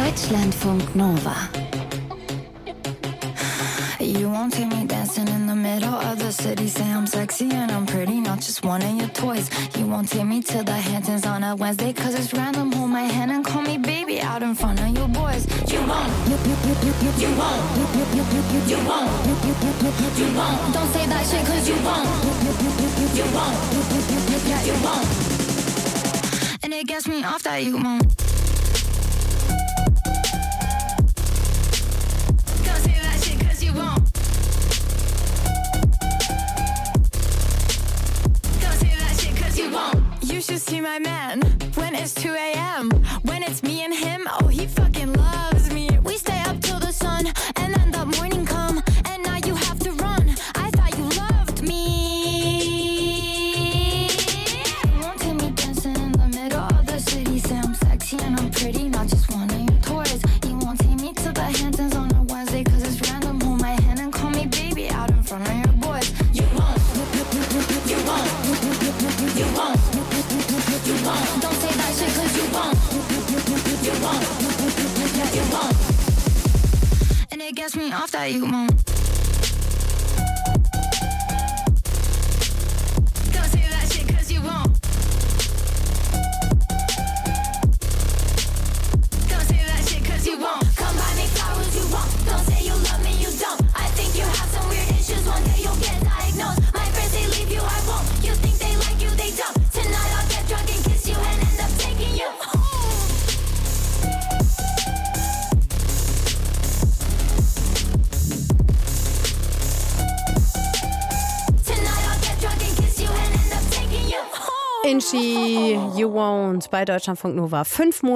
Deutschlandfunk Nova. You won't take me dancing in the middle of the city. Say I'm sexy and I'm pretty, not just one of your toys. You won't take me to the Hamptons on a Wednesday, cause it's random. Hold my hand and call me baby out in front of your boys. You won't. You won't. You won't. You won't. Don't say that shit cause you won't. You won't. Yeah, you won't. And it gets me off that you won't. Don't say that shit cause you won't. Don't say that shit cause you won't. You should see my man when it's 2 a.m. When it's me and him, oh he fucking loves me. We stay up till the sun and then the morning come and now you have to run. I thought you loved me. You won't take me dancing in the middle of the city. Say I'm sexy and I'm pretty, not just one of your toys. You won't take me to the Hamptons on a Wednesday cause it's random. Hold my hand and call me baby out in front of your boys. You won't. You won't. You won't. You won't. Don't say that shit cause you won't. You won't. Yeah, you won't. And it gets me off that you won't. Don't say that shit cause you won't. Don't say that shit cause you won't. Come buy me flowers, you won't. Don't say you love me, you don't. I think you have some weird issues, one day you'll get diagnosed. My friends, they leave you, I won't. You think they like you, they don't. Tonight I'll get drunk and kiss you and end up taking you home. Tonight I'll get drunk and kiss you and end up taking you home. Inchi, You Won't bei Deutschlandfunk Nova. 5 Monate